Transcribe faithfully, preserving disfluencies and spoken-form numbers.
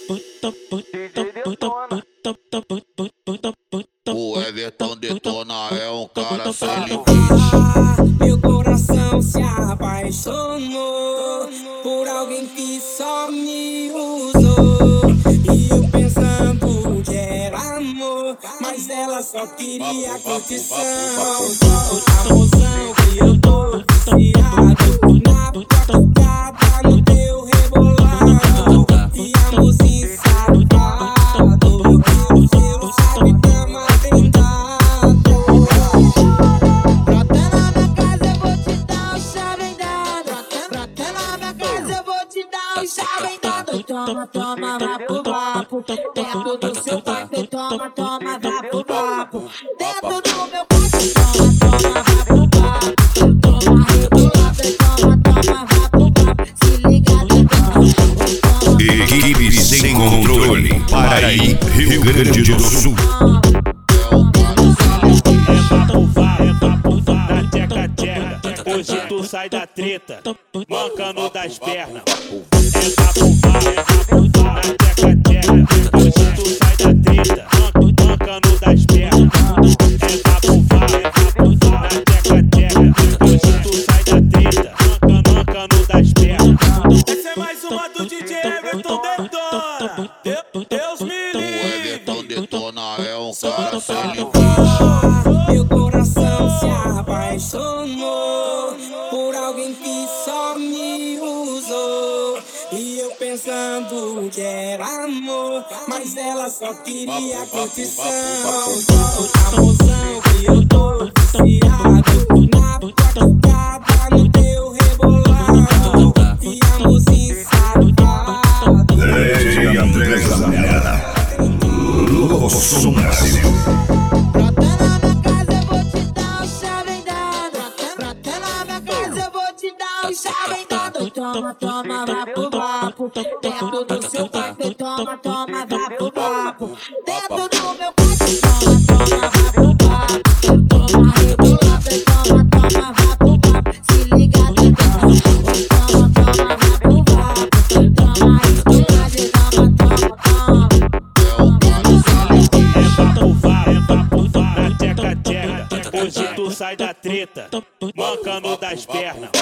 O Everton Detona é um cara feliz. Meu coração se apaixonou por alguém que só me usou. E eu pensando que era amor, mas ela só queria curtição. A emoção que eu tô viciado na tua tocada, no teu rebolado. E amor safado, o seu sabe cama tentado. Brota na minha casa, eu vou te dar um chave dado. Brota na minha casa, eu vou te dar um chave dado. Toma, toma, vapo, vapo. Dentro do seu quarto, toma, toma, vapo, vapo. Dentro do meu quarto, toma, toma, vapo, vapo. Toma, rebolada, toma, toma, vapo, vapo. Se liga, Equipe Sem Controle, Paraí, Rio Grande do Sul. Hoje tu sai da treta, mancando das pernas. É bafufá, é bafufá, na teca teca. Hoje tu sai da treta, mancando das pernas. É bafufá, é bafufá, na teca teca. Hoje tu sai da treta, mancando das pernas. Essa é mais uma do D J Everton Detona. Deus me livre. O Everton Detona é um cara feliz. Meu coração se apaixonou por alguém que só me usou. E eu pensando que era amor, mas ela só queria curtição. A emoção que eu tô viciado na tua tocada, no teu rebolado. E amor safado. Lady André Zamela, Lugo Som Brasil. Toma, toma, vapo, vapo. Dentro do seu quarto, toma, toma, vapo, vapo. Dentro do meu quarto, toma, toma, vapo, vapo. Toma, rebolada, toma, toma, vapo, vapo. Se liga, toma, toma, vapo, vapo. Toma, rebolada, toma, toma, toma. É bafufá, é bafufá, na teca teca. Hoje tu sai da treta, mancando das pernas.